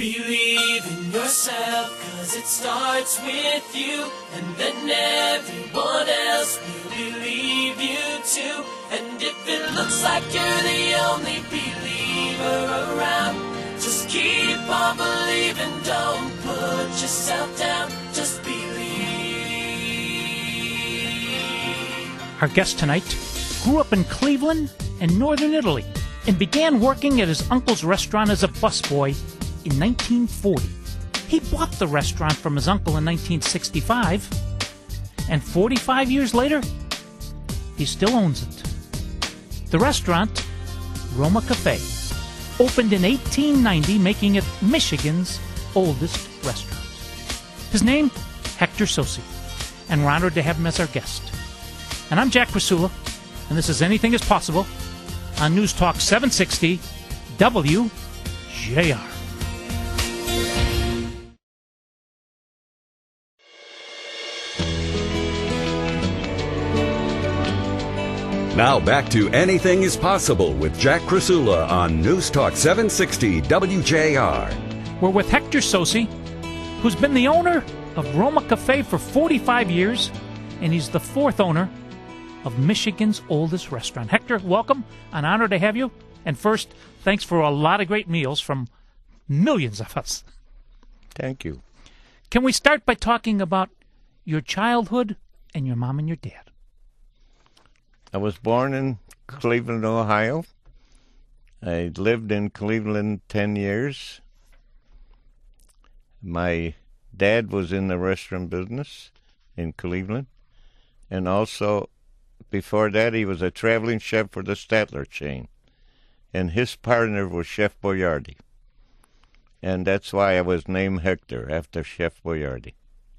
Believe in yourself, 'cause it starts with you, and then everyone else will believe you too. And if it looks like you're the only believer around, just keep on believing, don't put yourself down, just believe. Our guest tonight grew up in Cleveland and northern Italy and began working at his uncle's restaurant as a busboy in 1940. He bought the restaurant from his uncle in 1965, and 45 years later, he still owns it. The restaurant, Roma Cafe, opened in 1890, making it Michigan's oldest restaurant. His name, Hector Sosi, and we're honored to have him as our guest. And I'm Jack Krasula, and this is Anything is Possible on News Talk 760 WJR. Now back to Anything is Possible with Jack Krasula on News Talk 760 WJR. We're with Hector Sosi, who's been the owner of Roma Cafe for 45 years, and he's the fourth owner of Michigan's oldest restaurant. Hector, welcome. An honor to have you. And first, thanks for a lot of great meals from millions of us. Thank you. Can we start by talking about your childhood and your mom and your dad? I was born in Cleveland, Ohio. I lived in Cleveland 10 years. My dad was in the restaurant business in Cleveland. And also, before that, he was a traveling chef for the Statler chain. And his partner was Chef Boyardee. And that's why I was named Hector, after Chef Boyardee.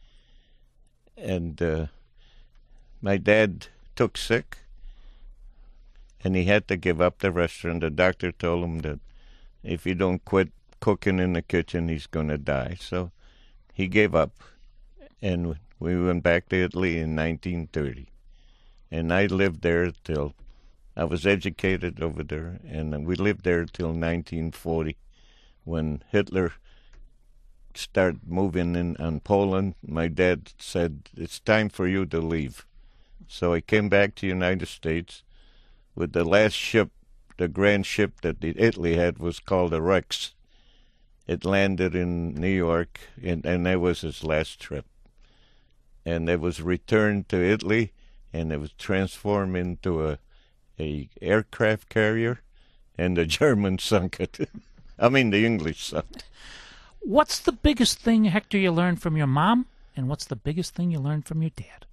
And my dad took sick, and he had to give up the restaurant. The doctor told him that if he don't quit cooking in the kitchen, he's going to die. So he gave up, and we went back to Italy in 1930. And I lived there till I was educated over there, and we lived there till 1940, when Hitler started moving in on Poland. My dad said, "It's time for you to leave." So I came back to the United States with the last ship, the grand ship that Italy had was called the Rex. It landed in New York, and that was his last trip. And it was returned to Italy, and it was transformed into a aircraft carrier, and the Germans sunk it. I mean, the English sunk it. What's the biggest thing, Hector, you learned from your mom, and what's the biggest thing you learned from your dad?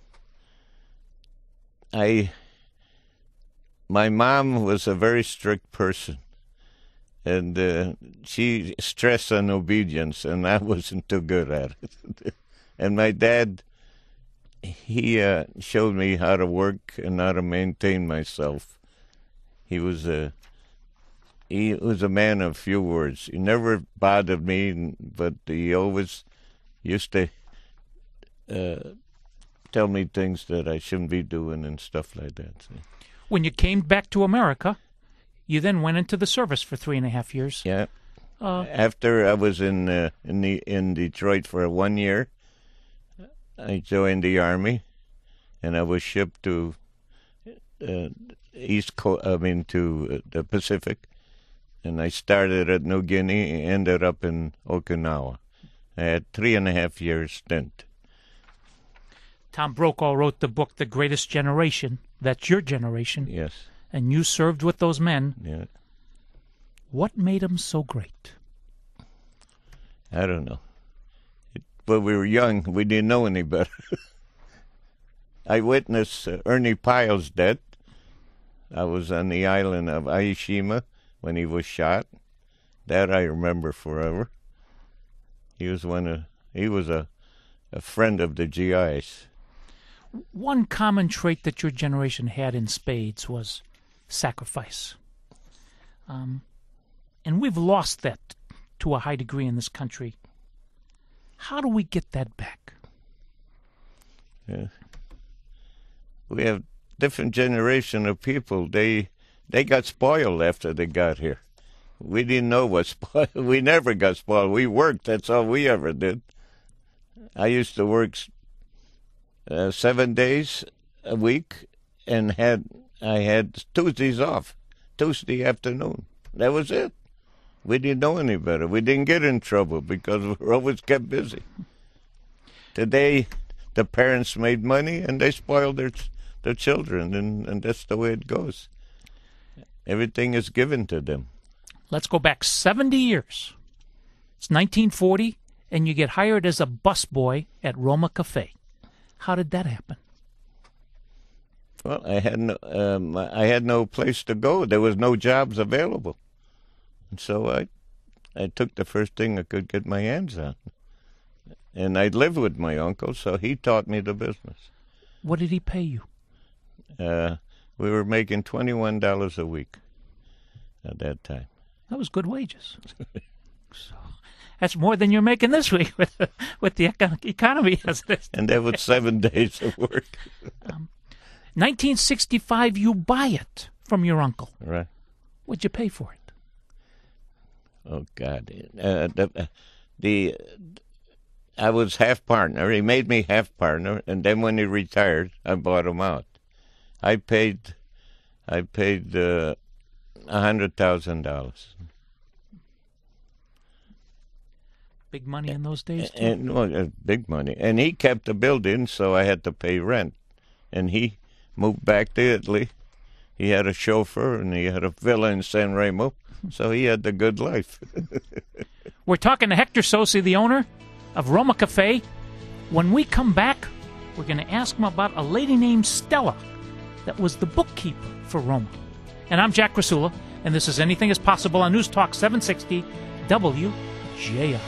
My mom was a very strict person, and she stressed on obedience, and I wasn't too good at it. And my dad, he showed me how to work and how to maintain myself. He was a man of few words. He never bothered me, but he always used to tell me things that I shouldn't be doing and stuff like that. So. When you came back to America, you then went into the service for 3.5 years. Yeah. After I was in Detroit for 1 year, I joined the Army, and I was shipped to to the Pacific, and I started at New Guinea, ended up in Okinawa. I had 3.5 years stint. Tom Brokaw wrote the book, The Greatest Generation. That's your generation. Yes. And you served with those men. Yeah. What made them so great? I don't know. But we were young. We didn't know any better. I witnessed Ernie Pyle's death. I was on the island of Aishima when he was shot. That I remember forever. He was a friend of the GIs. One common trait that your generation had in spades was sacrifice. And we've lost that to a high degree in this country. How do we get that back? Yeah. We have different generation of people. They got spoiled after they got here. We didn't know what spoiled. We never got spoiled. We worked. That's all we ever did. I used to work 7 days a week, and I had Tuesdays off, Tuesday afternoon. That was it. We didn't know any better. We didn't get in trouble because we were always kept busy. Today, the parents made money and they spoiled their children, and that's the way it goes. Everything is given to them. Let's go back 70 years. It's 1940, and you get hired as a busboy at Roma Cafe. How did that happen? Well, I had no place to go. There was no jobs available, and so I took the first thing I could get my hands on. And I lived with my uncle, so he taught me the business. What did he pay you? We were making $21 a week at that time. That was good wages. So, that's more than you're making this week with the economy as it is. And that was 7 days of work. 1965, you buy it from your uncle. Right. What'd you pay for it? Oh, God. I was half partner. He made me half partner, and then when he retired, I bought him out. I paid $100,000. Big money in those days, too? And, well, big money. And he kept the building, so I had to pay rent. And he moved back to Italy. He had a chauffeur, and he had a villa in San Remo, so he had the good life. We're talking to Hector Sosi, the owner of Roma Cafe. When we come back, we're going to ask him about a lady named Stella that was the bookkeeper for Roma. And I'm Jack Krasula, and this is Anything is Possible on News Talk 760 WJR.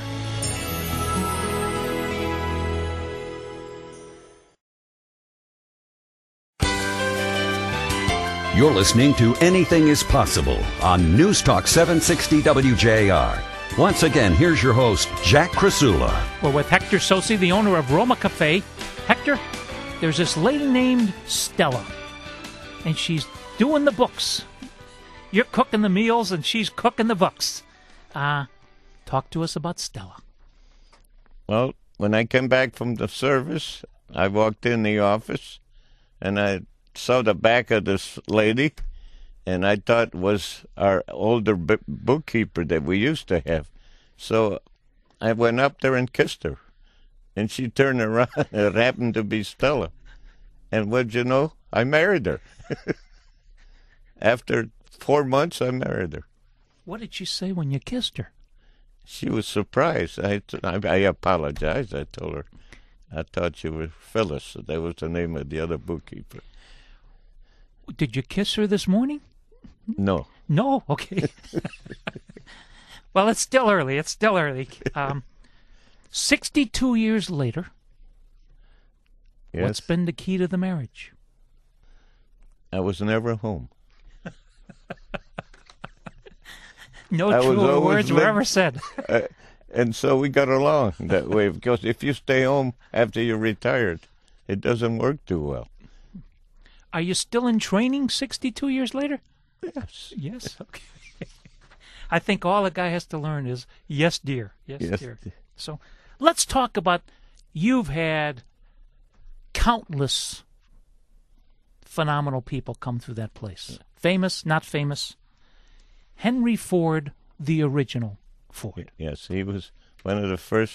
You're listening to Anything is Possible on News Talk 760 WJR. Once again, here's your host, Jack Krasula. We're with Hector Sosi, the owner of Roma Cafe. Hector, there's this lady named Stella, and she's doing the books. You're cooking the meals, and she's cooking the books. Talk to us about Stella. Well, when I came back from the service, I walked in the office, and I saw the back of this lady, and I thought it was our older bookkeeper that we used to have. So I went up there and kissed her, and she turned around. It happened to be Stella. And what'd you know? I married her. After 4 months, I married her. What did she say when you kissed her? She was surprised. I apologized. I told her I thought you were Phyllis. That was the name of the other bookkeeper. Did you kiss her this morning? No. No? Okay. Well, it's still early. 62 years later, Yes. What's been the key to the marriage? I was never home. No truer words were ever said. And so we got along that way, because if you stay home after you're retired, it doesn't work too well. Are you still in training 62 years later? Yes. Yes, okay. I think all a guy has to learn is, yes, dear. Yes, dear. So let's talk about, you've had countless phenomenal people come through that place. Famous, not famous. Henry Ford, the original Ford. Yes, he was one of the first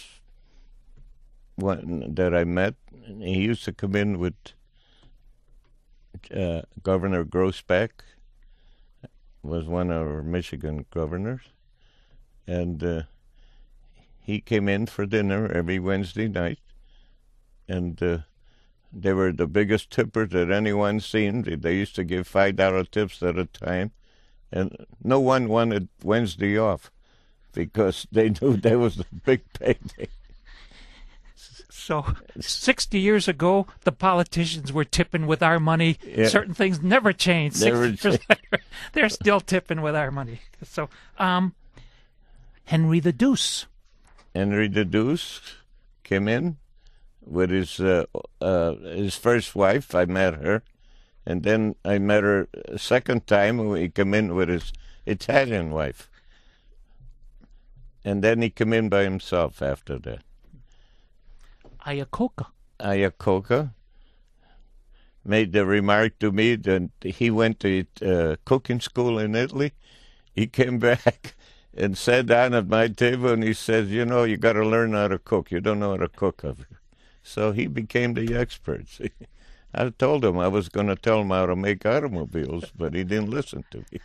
one that I met. He used to come in with Governor Groesbeck, was one of our Michigan governors, and he came in for dinner every Wednesday night, and they were the biggest tippers that anyone's seen. They used to give $5 tips at a time, and no one wanted Wednesday off because they knew that was the big payday. So 60 years ago, the politicians were tipping with our money. Yeah. Certain things never changed. They're still tipping with our money. So, Henry the Deuce. Henry the Deuce came in with his first wife. I met her, and then I met her a second time. He came in with his Italian wife, And then he came in by himself after that. Iacocca made the remark to me that he went to cooking school in Italy. He came back and sat down at my table, and he says, you know, you got to learn how to cook. You don't know how to cook. So he became the expert. I told him I was going to tell him how to make automobiles, but he didn't listen to me.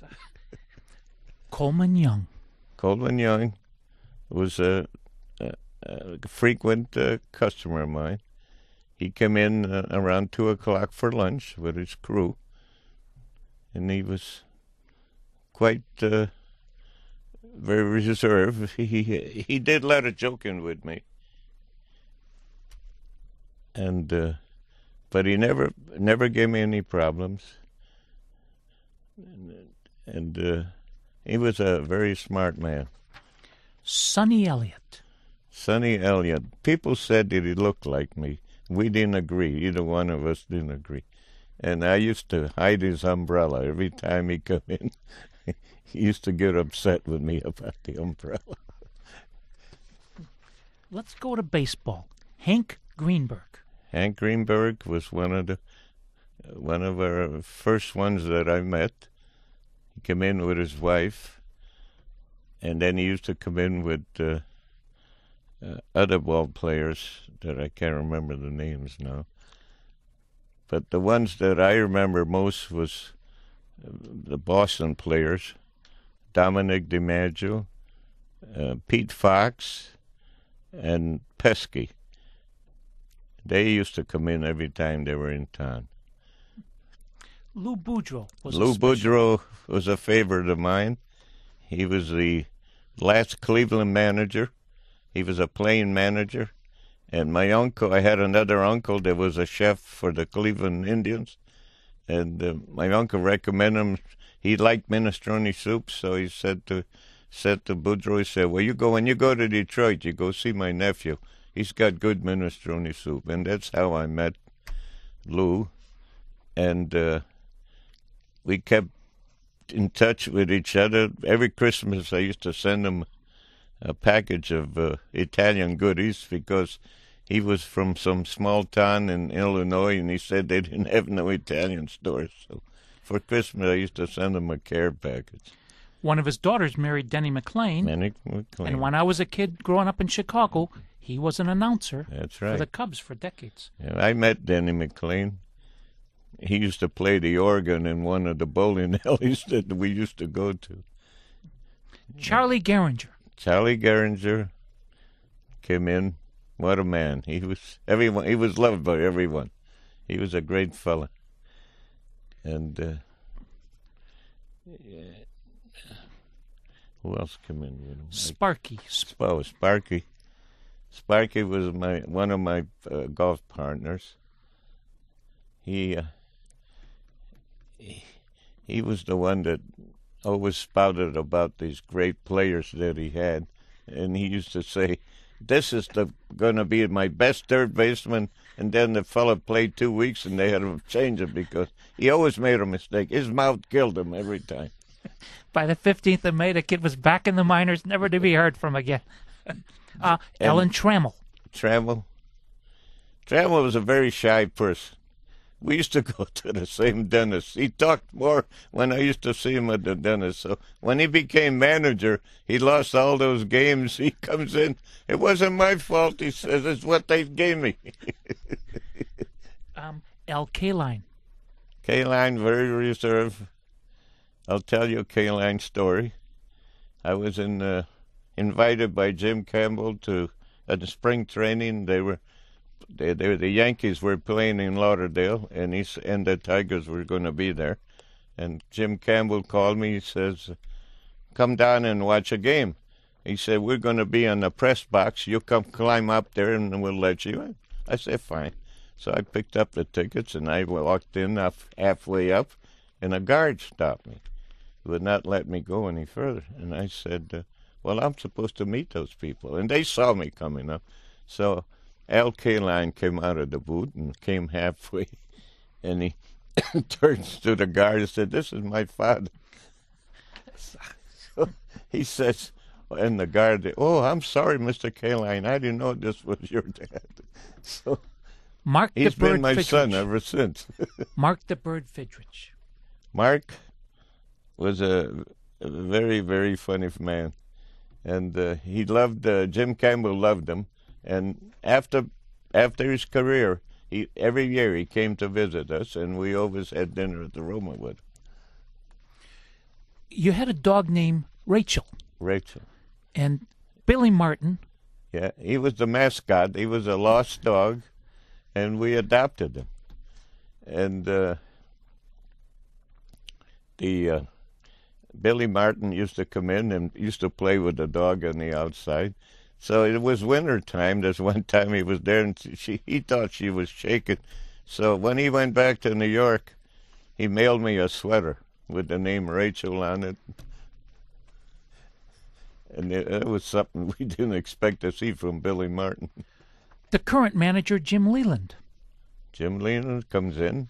Coleman Young. Coleman Young was a frequent customer of mine. He came in around 2 o'clock for lunch with his crew, and he was quite very reserved. He did a lot of joking with me, and but he never gave me any problems. And he was a very smart man. Sonny Elliott. Sonny Elliott. People said that he looked like me. We didn't agree. Either one of us didn't agree. And I used to hide his umbrella every time he come in. He used to get upset with me about the umbrella. Let's go to baseball. Hank Greenberg. Hank Greenberg was one of our first ones that I met. He came in with his wife, and then he used to come in with other ball players that I can't remember the names now. But the ones that I remember most was the Boston players, Dominic DiMaggio, Pete Fox, and Pesky. They used to come in every time they were in town. Lou Boudreau was a favorite of mine. He was the last Cleveland manager. He was a playing manager. And my uncle, I had another uncle that was a chef for the Cleveland Indians. And my uncle recommended him. He liked minestrone soup, so he said to Boudreau, he said, well, when you go to Detroit, you go see my nephew. He's got good minestrone soup. And that's how I met Lou. And we kept in touch with each other. Every Christmas I used to send him a package of Italian goodies because he was from some small town in Illinois, and he said they didn't have no Italian stores. So for Christmas I used to send him a care package. One of his daughters married Denny McLain. And when I was a kid growing up in Chicago, he was an announcer for the Cubs for decades. Yeah, I met Denny McLain. He used to play the organ in one of the bowling alleys that we used to go to. Charlie Gehringer. Charlie Gehringer came in. What a man. He was loved by everyone. He was a great fella. And who else came in? You know? Sparky. Sparky. Sparky was one of my golf partners. He was the one that always spouted about these great players that he had, and he used to say, "This is going to be my best third baseman." And then the fella played 2 weeks, and they had to change him because he always made a mistake. His mouth killed him every time. By the 15th of May, the kid was back in the minors, never to be heard from again. Ellen Trammell. Trammell was a very shy person. We used to go to the same dentist. He talked more when I used to see him at the dentist. So when he became manager, he lost all those games. He comes in, "It wasn't my fault," he says, "it's what they gave me." Al Kaline. Kaline, very reserved. I'll tell you a Kaline story. I was invited by Jim Campbell to the spring training. The Yankees were playing in Lauderdale, and the Tigers were going to be there. And Jim Campbell called me. He says, "Come down and watch a game." He said, "We're going to be in the press box. You come climb up there, and we'll let you in." I said, "Fine." So I picked up the tickets, and I walked in halfway up, and a guard stopped me. He would not let me go any further. And I said, "Well, I'm supposed to meet those people." And they saw me coming up. So Al Kaline came out of the booth and came halfway, and he turns to the guard and said, "This is my father." So he says, and the guard, "Oh, I'm sorry, Mr. Kaline. I didn't know this was your dad." So Mark he's the Bird been my Fidrich. son ever since. Mark the Bird Fidrich. Mark was a very, very funny man, and he loved Jim Campbell. Loved him, and after his career, every year he came to visit us, and we always had dinner at the Roma with him. You had a dog named Rachel, Rachel. and Billy Martin. Yeah, he was the mascot. He was a lost dog, and we adopted him. And Billy Martin used to come in and used to play with the dog on the outside. So it was winter time. There's one time he was there, and he thought she was shaking. So when he went back to New York, he mailed me a sweater with the name Rachel on it. And it was something we didn't expect to see from Billy Martin. The current manager, Jim Leland. Jim Leland comes in.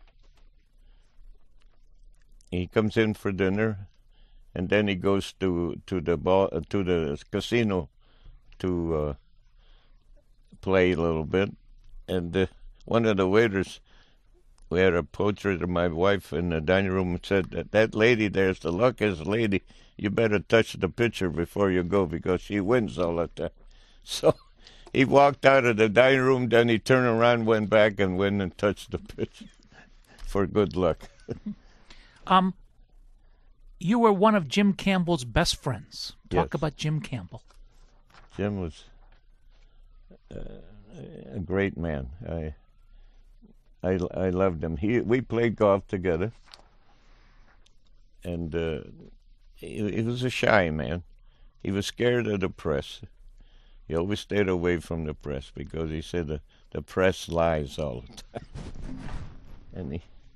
He comes in for dinner, and then he goes to the casino to play a little bit. And one of the waiters, we had a portrait of my wife in the dining room, and said, "That lady there's the luckiest lady. You better touch the picture before you go, because she wins all the time." So he walked out of the dining room, then he turned around, went back, and went and touched the picture for good luck. You were one of Jim Campbell's best friends. Talk Yes. about Jim Campbell. Jim was a great man. I loved him. We played golf together, and he was a shy man. He was scared of the press. He always stayed away from the press because he said the press lies all the time. And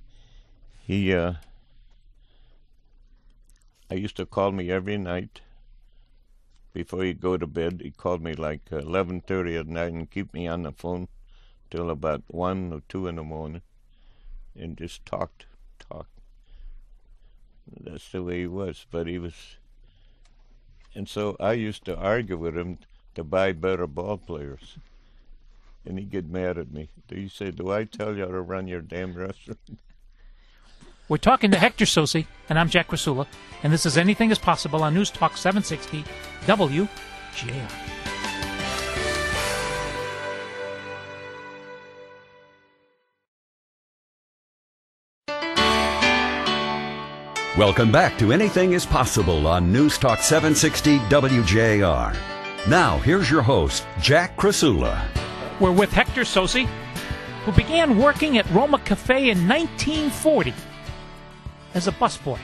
I used to call me every night before he'd go to bed. He called me like 11:30 at night and keep me on the phone till about 1 or 2 in the morning, and just talked. That's the way he was. But he was, and so I used to argue with him to buy better ball players, and he'd get mad at me. He said, "Do I tell you how to run your damn restaurant?" We're talking to Hector Sosi, and I'm Jack Rasula, and this is Anything is Possible on News Talk 760 WJR. Welcome back to Anything is Possible on News Talk 760 WJR. Now, here's your host, Jack Krasula. We're with Hector Sosi, who began working at Roma Cafe in 1940 as a busboy.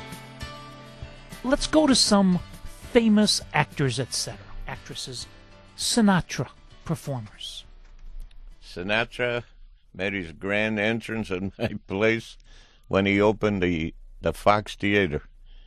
Let's go to some famous actors, etc., actresses, Sinatra performers. Sinatra made his grand entrance at my place when he opened the Fox Theater.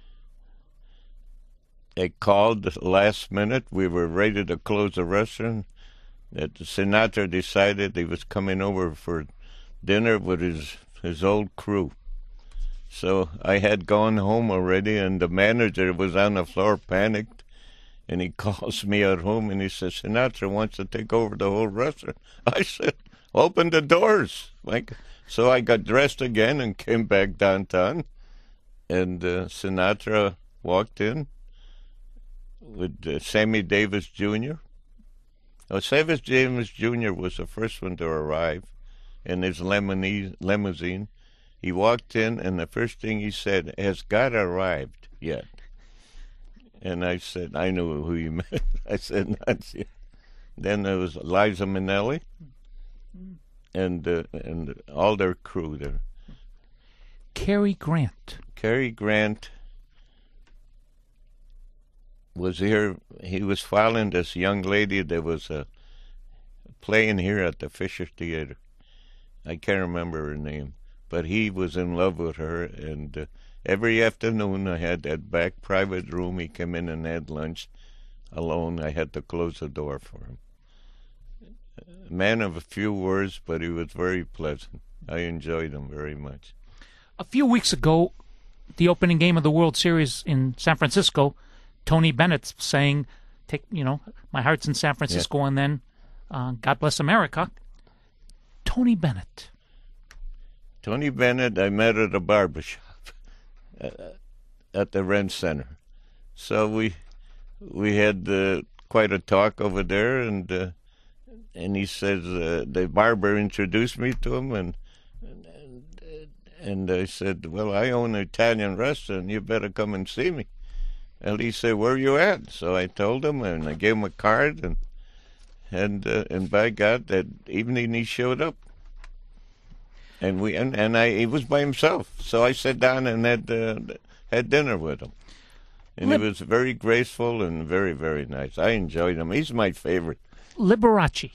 They called the last minute. We were ready to close the restaurant. That Sinatra decided he was coming over for dinner with his old crew. So I had gone home already, and the manager was on the floor, panicked, and he calls me at home, and he says, "Sinatra wants to take over the whole restaurant." I said, "Open the doors." So I got dressed again and came back downtown, and Sinatra walked in with Sammy Davis Jr. Sammy Davis Jr. was the first one to arrive in his limousine. He walked in, and the first thing he said, "Has God arrived yet?" And I said, I knew who he meant. I said, "Not yet." Then there was Liza Minnelli and all their crew there. Cary Grant. Cary Grant was here. He was following this young lady that was playing here at the Fisher Theater. I can't remember her name. But he was in love with her, and every afternoon I had that back private room. He came in and had lunch alone. I had to close the door for him. A man of a few words, but he was very pleasant. I enjoyed him very much. A few weeks ago, the opening game of the World Series in San Francisco, Tony Bennett's saying, "Take, my heart's in San Francisco," and then "God Bless America." Tony Bennett. Tony Bennett, I met at a barbershop at the Rent Center. So we had quite a talk over there, and he says the barber introduced me to him, and I said, "Well, I own an Italian restaurant. You better come and see me." And he said, "Where you at?" So I told him, and I gave him a card, and by God, that evening he showed up, and he was by himself. So I sat down and had dinner with him, and he was very graceful and very, very nice. I enjoyed him. He's my favorite. Liberace.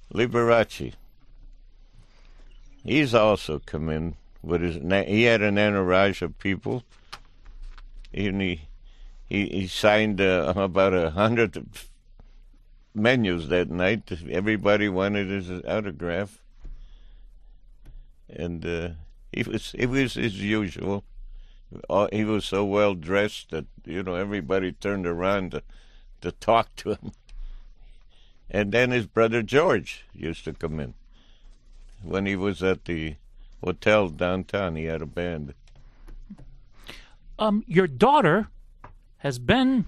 He's also come in with he had an entourage of people, and he signed about 100 menus that night. Everybody wanted his autograph, and it was as usual. He was so well dressed that everybody turned around to talk to him. And then his brother George used to come in when he was at the hotel downtown. He had a band. Your daughter has been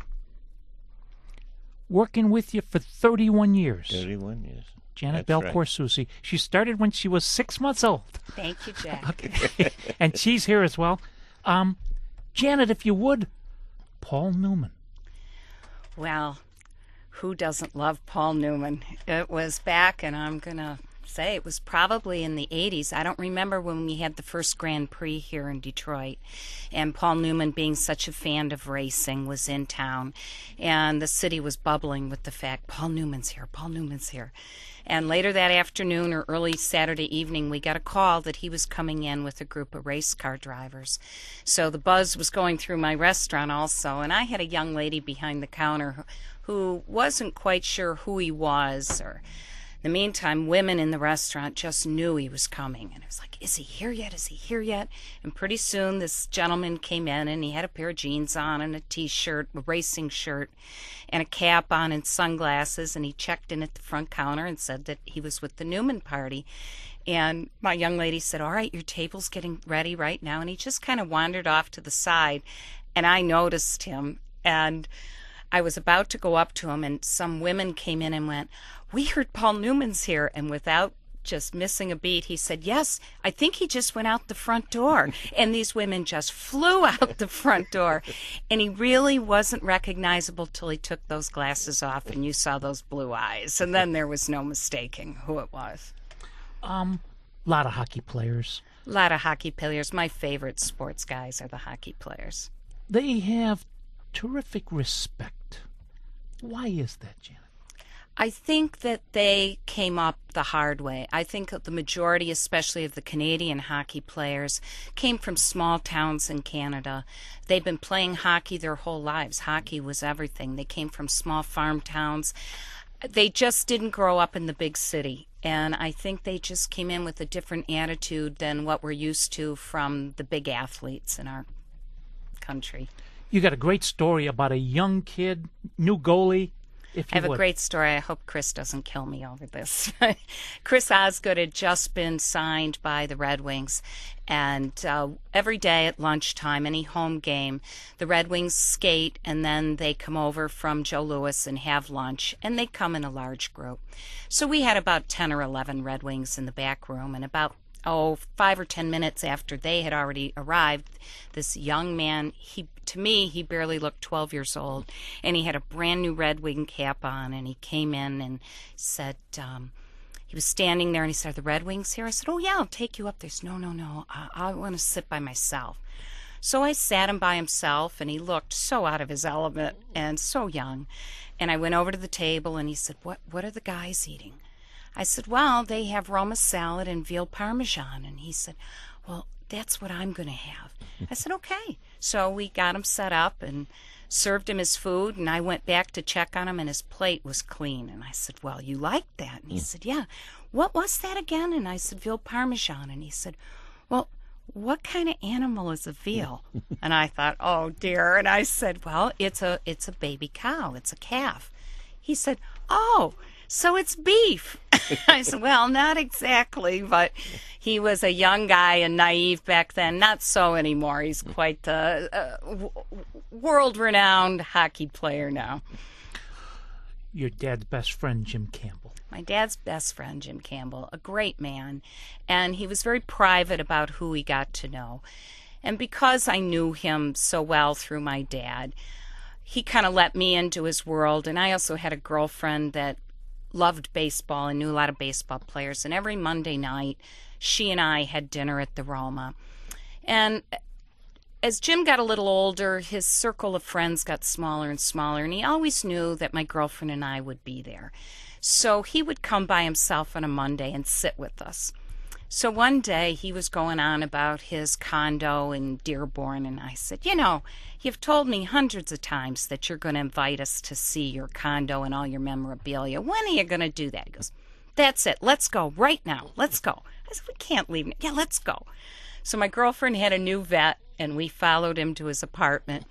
working with you for 31 years. 31 years. Janet That's Belcourt right. Susie. She started when she was 6 months old. Thank you, Jack. Okay. And she's here as well. Janet, if you would, Paul Newman. Well, who doesn't love Paul Newman? It was back, and I'm going to say it was probably in the 80s. I don't remember when we had the first Grand Prix here in Detroit, and Paul Newman, being such a fan of racing, was in town, and the city was bubbling with the fact, Paul Newman's here, Paul Newman's here. And later that afternoon or early Saturday evening, we got a call that he was coming in with a group of race car drivers. So the buzz was going through my restaurant also, and I had a young lady behind the counter who wasn't quite sure who he was. Or in the meantime, women in the restaurant just knew he was coming. And it was like, is he here yet? Is he here yet? And pretty soon this gentleman came in, and he had a pair of jeans on and a T-shirt, a racing shirt, and a cap on and sunglasses, and he checked in at the front counter and said that he was with the Newman party. And my young lady said, "All right, your table's getting ready right now." And he just kind of wandered off to the side, and I noticed him, and I was about to go up to him, and some women came in and went, "We heard Paul Newman's here." And without just missing a beat, he said, "Yes, I think he just went out the front door." And these women just flew out the front door. And he really wasn't recognizable till he took those glasses off and you saw those blue eyes. And then there was no mistaking who it was. Lot of hockey players. A lot of hockey players. My favorite sports guys are the hockey players. They have terrific respect. Why is that, Janet? I think that they came up the hard way. I think the majority, especially of the Canadian hockey players, came from small towns in Canada. They've been playing hockey their whole lives. Hockey was everything. They came from small farm towns. They just didn't grow up in the big city. And I think they just came in with a different attitude than what we're used to from the big athletes in our country. You got a great story about a young kid, new goalie. If you I have would. a great story. I hope Chris doesn't kill me over this. Chris Osgood had just been signed by the Red Wings, and every day at lunchtime, any home game, the Red Wings skate, and then they come over from Joe Louis and have lunch, and they come in a large group. So we had about 10 or 11 Red Wings in the back room, and about 5 or 10 minutes after they had already arrived, this young man, to me, he barely looked 12 years old, and he had a brand new Red Wing cap on, and he came in and said, he was standing there, and he said, "Are the Red Wings here?" I said, "Oh, yeah, I'll take you up there." He said, No, I want to sit by myself. So I sat him by himself, and he looked so out of his element and so young. And I went over to the table, and he said, What are the guys eating?" I said, "Well, they have Roma salad and veal parmesan." And he said, "Well, that's what I'm going to have." I said, "Okay." So we got him set up and served him his food, and I went back to check on him, and his plate was clean. And I said, "Well, you liked that?" And he said, "Yeah." "What was that again?" And I said, "Veal parmesan." And he said, "Well, what kind of animal is a veal? And I thought, oh dear. And I said, well, it's a baby cow. It's a calf. He said, oh, so it's beef. I said, well, not exactly, but he was a young guy and naive back then. Not so anymore. He's quite a world-renowned hockey player now. Your dad's best friend, Jim Campbell. My dad's best friend, Jim Campbell, a great man, and he was very private about who he got to know. And because I knew him so well through my dad, he kind of let me into his world, and I also had a girlfriend that loved baseball and knew a lot of baseball players, and every Monday night she and I had dinner at the Roma. And as Jim got a little older, his circle of friends got smaller and smaller, and he always knew that my girlfriend and I would be there. So he would come by himself on a Monday and sit with us. So one day he was going on about his condo in Dearborn, and I said, you know, you've told me hundreds of times that you're going to invite us to see your condo and all your memorabilia. When are you going to do that? He goes, that's it. Let's go right now. Let's go. I said, we can't leave. Yeah, let's go. So my girlfriend had a new vet, and we followed him to his apartment.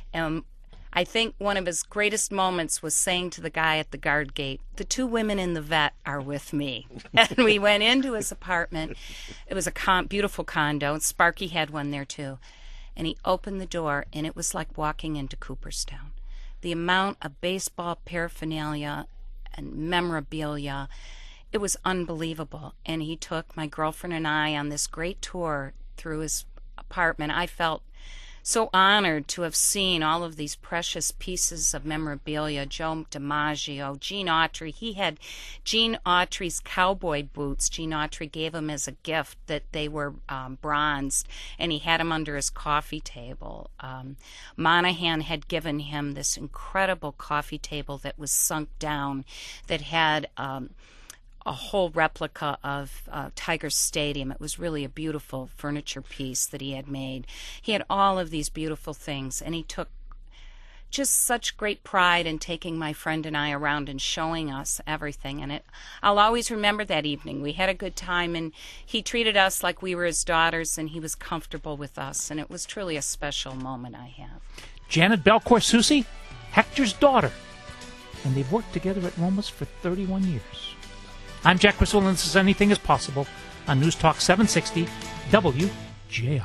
I think one of his greatest moments was saying to the guy at the guard gate, the two women in the vet are with me. And we went into his apartment. It was a beautiful condo, and Sparky had one there too. And he opened the door, and it was like walking into Cooperstown. The amount of baseball paraphernalia and memorabilia, it was unbelievable. And he took my girlfriend and I on this great tour through his apartment. I felt so honored to have seen all of these precious pieces of memorabilia. Joe DiMaggio, Gene Autry. He had Gene Autry's cowboy boots. Gene Autry gave him as a gift that they were bronzed, and he had them under his coffee table. Monahan had given him this incredible coffee table that was sunk down, that had a whole replica of Tiger Stadium. It was really a beautiful furniture piece that he had made. He had all of these beautiful things, and he took just such great pride in taking my friend and I around and showing us everything. And I'll always remember that evening. We had a good time, and he treated us like we were his daughters, and he was comfortable with us, and it was truly a special moment I have. Janet Belcourt Soucy, Hector's daughter, and they've worked together at Roma's for 31 years. I'm Jack Criswell, and this is Anything is Possible on News Talk 760 WJR.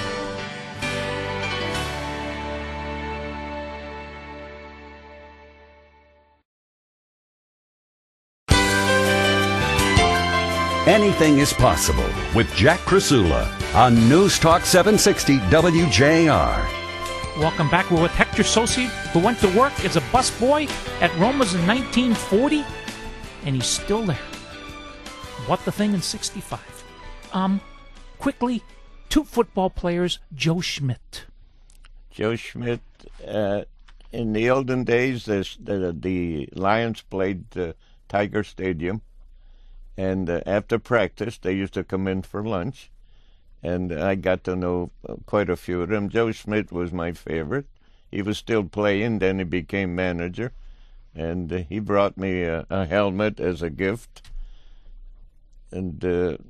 Anything is Possible with Jack Crisula on News Talk 760 WJR. Welcome back. We're with Hector Soucy, who went to work as a busboy at Roma's in 1940, and he's still there. What the thing in 65. Quickly, two football players, Joe Schmidt. Joe Schmidt, in the olden days, the Lions played Tiger Stadium, and after practice, they used to come in for lunch, and I got to know quite a few of them. Joe Schmidt was my favorite. He was still playing, then he became manager, and he brought me a helmet as a gift. And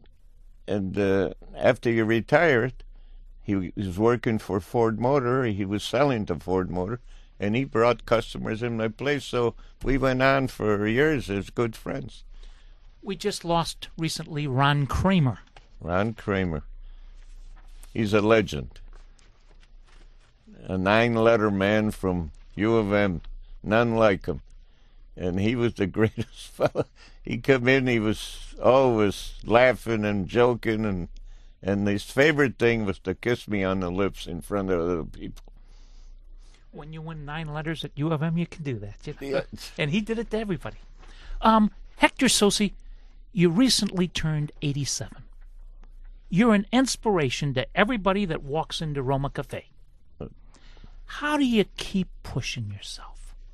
after he retired, he was working for Ford Motor. He was selling to Ford Motor, and he brought customers in my place. So we went on for years as good friends. We just lost recently Ron Kramer. Ron Kramer. He's a legend. A 9-letter man from U of M. None like him. And he was the greatest fellow. He come in, he was always laughing and joking, and his favorite thing was to kiss me on the lips in front of other people. When you win 9 letters at U of M, you can do that. You know? Yeah. And he did it to everybody. Hector Soucy, you recently turned 87. You're an inspiration to everybody that walks into Roma Cafe. How do you keep pushing yourself?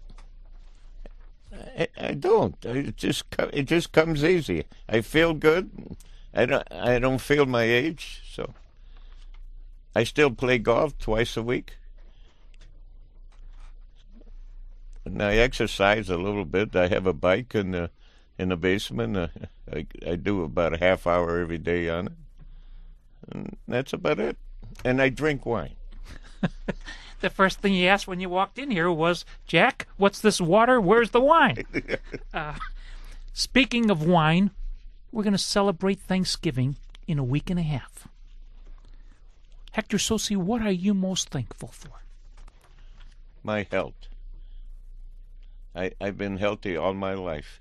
I don't. It just comes easy. I feel good. I don't feel my age, so I still play golf twice a week. And I exercise a little bit. I have a bike in the basement. I do about a half hour every day on it. And that's about it. And I drink wine. The first thing you asked when you walked in here was, Jack, what's this water? Where's the wine? Speaking of wine, we're going to celebrate Thanksgiving in a week and a half. Hector Sosi, what are you most thankful for? My health. I've been healthy all my life.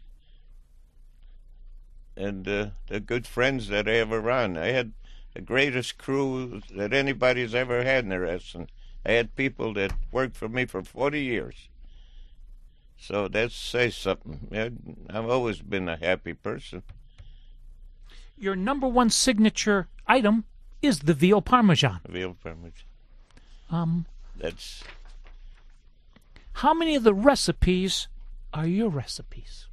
And the good friends that I have around. I had the greatest crew that anybody's ever had in the wrestling. I had people that worked for me for 40 years. So that says something. I've always been a happy person. Your number one signature item is the veal parmesan. Veal parmesan. That's... How many of the recipes are your recipes?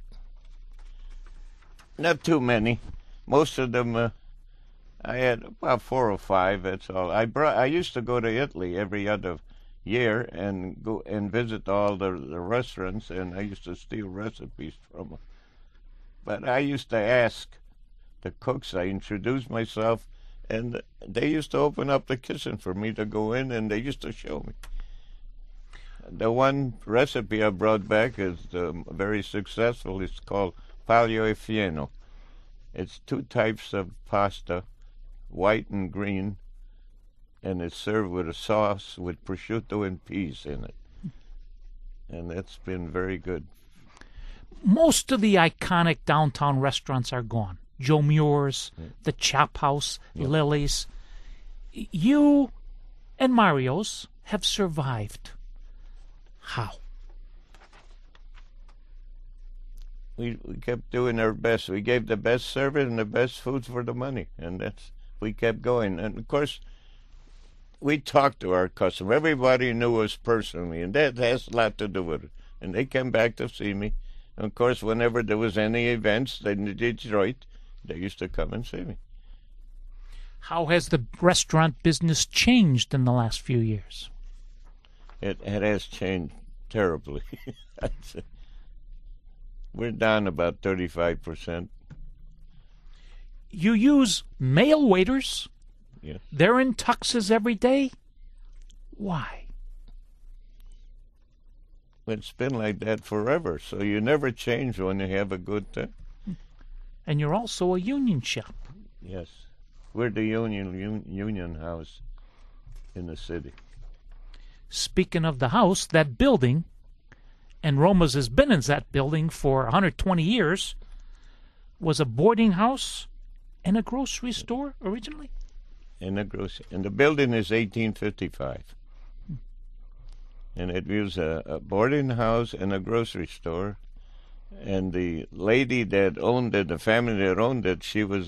Not too many. Most of them, I had about 4 or 5. That's all. I used to go to Italy every other year and go and visit all the restaurants, and I used to steal recipes from them. But I used to ask the cooks. I introduced myself, and they used to open up the kitchen for me to go in, and they used to show me. The one recipe I brought back is very successful. It's called Palio e Fieno. It's 2 types of pasta, white and green, and it's served with a sauce with prosciutto and peas in it. And that's been very good. Most of the iconic downtown restaurants are gone. Joe Muir's, the Chop House, Lily's. You and Mario's have survived. How? We kept doing our best. We gave the best service and the best foods for the money, and we kept going. And of course, we talked to our customer. Everybody knew us personally, and that has a lot to do with it. And they came back to see me. And of course, whenever there was any events in Detroit, they used to come and see me. How has the restaurant business changed in the last few years? It has changed terribly. We're down about 35%. You use male waiters? Yes. They're in tuxes every day? Why? It's been like that forever, so you never change when you have a good thing. And you're also a union shop. Yes. We're the union house in the city. Speaking of the house, that building, and Roma's has been in that building for 120 years, was a boarding house and a grocery store originally? And the building is 1855. And it was a boarding house and a grocery store. And the lady that owned it, the family that owned it, she was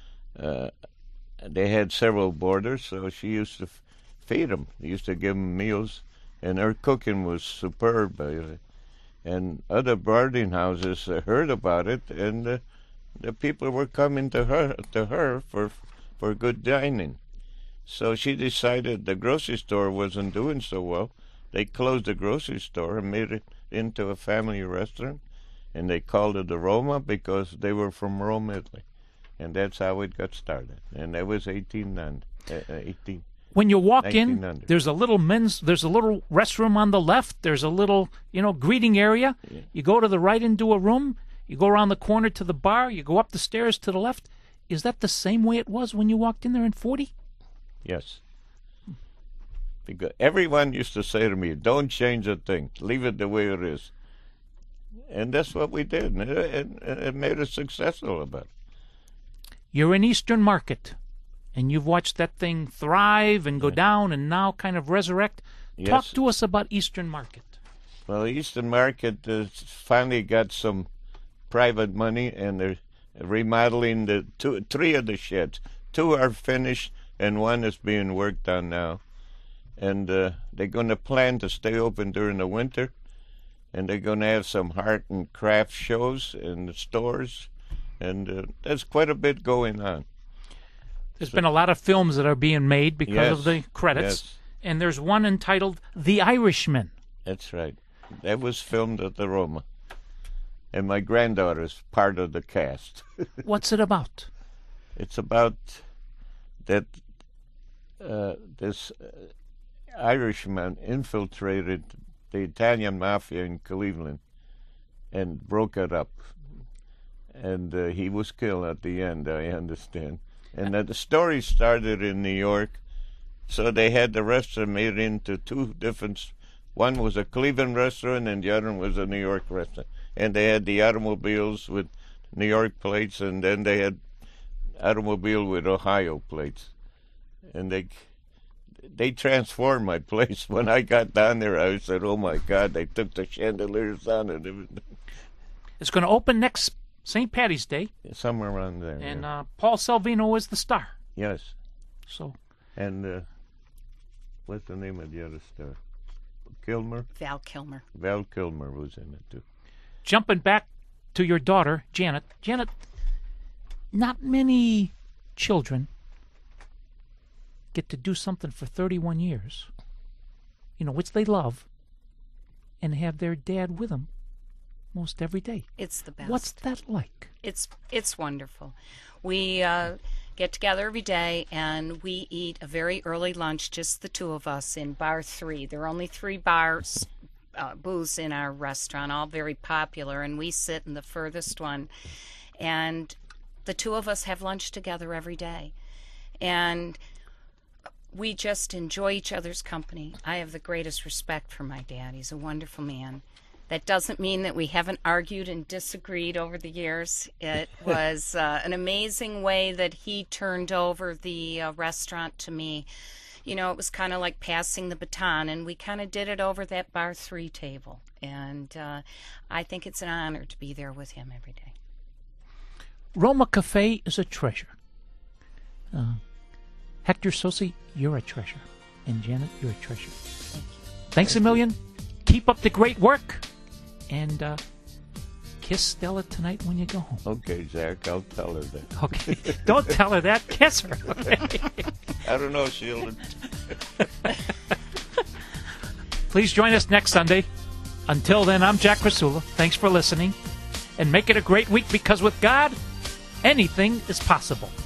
they had several boarders, so she used to feed them. They used to give them meals, and her cooking was superb. And other boarding houses heard about it, and the people were coming to her for good dining. So she decided the grocery store wasn't doing so well. They closed the grocery store and made it into a family restaurant, and they called it the Roma because they were from Rome, Italy. And that's how it got started. And that was 18. When you walk in, 1900. there's a little restroom on the left. There's a little, greeting area. Yeah. You go to the right into a room. You go around the corner to the bar. You go up the stairs to the left. Is that the same way it was when you walked in there in 40? Yes. Because everyone used to say to me, don't change a thing. Leave it the way it is. And that's what we did. And it made us successful about it. You're in Eastern Market, and you've watched that thing thrive and go down and now kind of resurrect. Yes. Talk to us about Eastern Market. Well, Eastern Market finally got some private money, and they're remodeling 3 of the sheds. 2 are finished, and 1 is being worked on now. And they're going to plan to stay open during the winter, and they're going to have some art and craft shows in the stores, and there's quite a bit going on. There's been a lot of films that are being made because of the credits, yes. And there's one entitled The Irishman. That's right. That was filmed at the Roma, and my granddaughter's part of the cast. What's it about? It's about that this Irishman infiltrated the Italian mafia in Cleveland and broke it up. And he was killed at the end, I understand. And the story started in New York. So they had the restaurant made into two different. One was a Cleveland restaurant, and the other one was a New York restaurant. And they had the automobiles with New York plates, and then they had automobile with Ohio plates. And they transformed my place. When I got down there, I said, "Oh my God!" They took the chandeliers down and everything. It's going to open next St. Patty's Day, Somewhere around there. and yeah. Paul Salvino is the star. Yes. So And what's the name of the other star? Kilmer? Val Kilmer. Val Kilmer was in it too. jumping back to your daughter, Janet. Janet, not many children get to do something for 31 years, which they love, and have their dad with them most every day. It's the best. What's that like? It's wonderful. We get together every day and we eat a very early lunch, just the two of us, in Bar 3. There are only 3 bars, booths in our restaurant, all very popular, and we sit in the furthest one. And the two of us have lunch together every day. And we just enjoy each other's company. I have the greatest respect for my dad. He's a wonderful man. That doesn't mean that we haven't argued and disagreed over the years. It was an amazing way that he turned over the restaurant to me. It was kind of like passing the baton, and we kind of did it over that Bar 3 table. And I think it's an honor to be there with him every day. Roma Cafe is a treasure. Hector Sosi, you're a treasure. And Janet, you're a treasure. Thank you. Thanks a million. Keep up the great work. And kiss Stella tonight when you go home. Okay, Zach, I'll tell her that. Okay. Don't tell her that. Kiss her. I don't know, she'll... Please join us next Sunday. Until then, I'm Jack Krasula. Thanks for listening. And make it a great week, because with God, anything is possible.